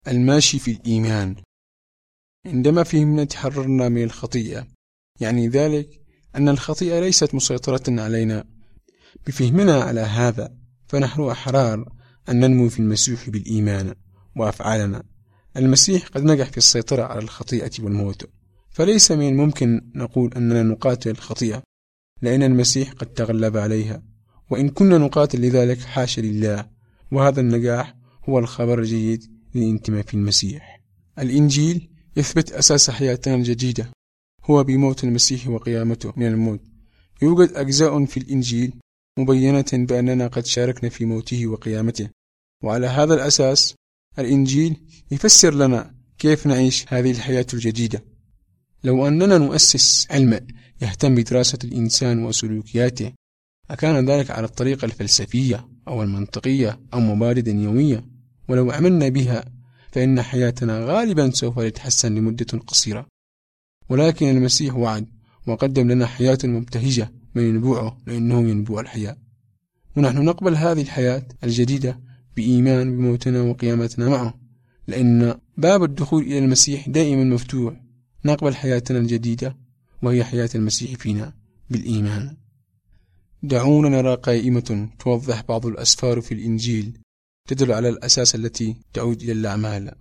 الماشي في الإيمان. عندما فهمنا تحررنا من الخطيئة، يعني ذلك أن الخطيئة ليست مسيطرة علينا. بفهمنا على هذا فنحن أحرار أن ننمو في المسيح بالإيمان وأفعالنا. المسيح قد نجح في السيطرة على الخطيئة والموت، فليس من الممكن نقول أننا نقاتل الخطيئة، لأن المسيح قد تغلب عليها، وإن كنا نقاتل لذلك حاشا لله. وهذا النجاح هو الخبر الجيد للانتماء في المسيح. الإنجيل يثبت أساس حياتنا الجديدة هو بموت المسيح وقيامته من الموت. يوجد أجزاء في الإنجيل مبينة بأننا قد شاركنا في موته وقيامته، وعلى هذا الأساس الإنجيل يفسر لنا كيف نعيش هذه الحياة الجديدة. لو أننا نؤسس علم يهتم بدراسة الإنسان وسلوكياته، أكان ذلك على الطريقة الفلسفية أو المنطقية أو مبادئ يومية، ولو عملنا بها فإن حياتنا غالبا سوف تتحسن لمدة قصيرة. ولكن المسيح وعد وقدم لنا حياة مبتهجة من ينبوعه، لأنه ينبوع الحياة، ونحن نقبل هذه الحياة الجديدة بإيمان بموتنا وقيامتنا معه، لأن باب الدخول إلى المسيح دائما مفتوح. نقبل حياتنا الجديدة وهي حياة المسيح فينا بالإيمان. دعونا نرى قائمة توضح بعض الأسفار في الإنجيل تدل على الأساس التي تعود إلى الأعمال.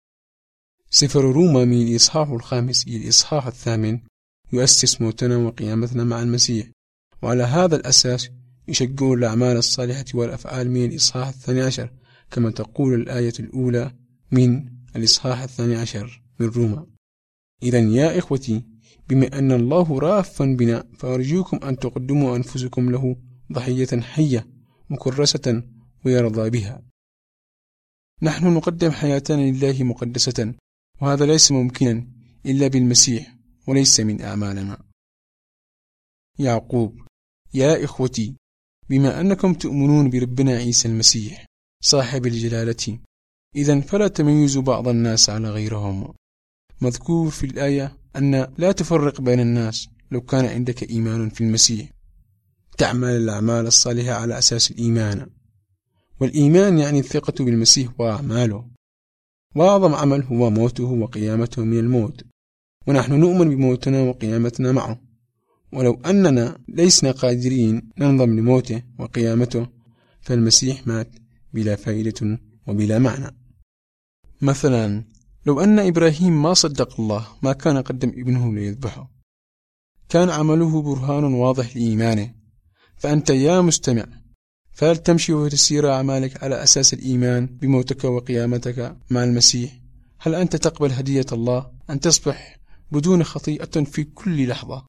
سفر روما من الإصحاح 5 إلى الإصحاح 8 يؤسس موتنا وقيامتنا مع المسيح، وعلى هذا الأساس يشجع الأعمال الصالحة والأفعال من الإصحاح 12، كما تقول الآية الأولى من الإصحاح 12 من روما. إذن يا إخوتي، بما أن الله راف بنا، فأرجوكم أن تقدموا أنفسكم له ضحية حية مكرسة ويرضى بها. نحن نقدم حياتنا لله مقدسة، وهذا ليس ممكنا إلا بالمسيح وليس من أعمالنا. يعقوب: يا إخوتي، بما أنكم تؤمنون بربنا عيسى المسيح صاحب الجلالة، إذن فلا تميزوا بعض الناس على غيرهم. مذكور في الآية أن لا تفرق بين الناس. لو كان عندك إيمان في المسيح تعمل الأعمال الصالحة على أساس الإيمان، والإيمان يعني الثقة بالمسيح وأعماله، وأعظم عمل هو موته وقيامته من الموت، ونحن نؤمن بموتنا وقيامتنا معه. ولو أننا لسنا قادرين ننظم لموته وقيامته، فالمسيح مات بلا فائدة وبلا معنى. مثلا لو أن إبراهيم ما صدق الله ما كان قدم ابنه ليذبحه، كان عمله برهان واضح لإيمانه. فأنت يا مستمع، فهل تمشي وتسير أعمالك على أساس الإيمان بموتك وقيامتك مع المسيح؟ هل أنت تقبل هدية الله أن تصبح بدون خطيئة في كل لحظة؟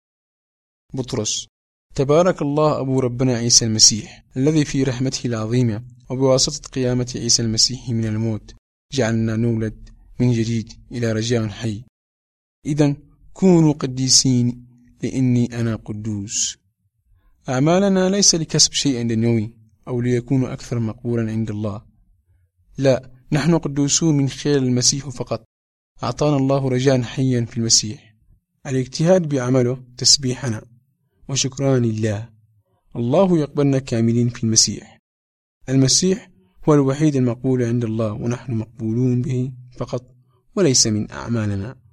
بطرس: تبارك الله أبو ربنا عيسى المسيح، الذي في رحمته العظيمة وبواسطة قيامة عيسى المسيح من الموت جعلنا نولد من جديد إلى رجاء حي. إذن كونوا قديسين لإني أنا قدوس. أعمالنا ليس لكسب شيء دنيوي أو ليكون أكثر مقبولا عند الله، لا، نحن قدوسون من خلال المسيح فقط. أعطانا الله رجاء حيا في المسيح، الاجتهاد بعمله تسبيحنا وشكران لله. الله يقبلنا كاملين في المسيح. المسيح هو الوحيد المقبول عند الله، ونحن مقبولون به فقط وليس من أعمالنا.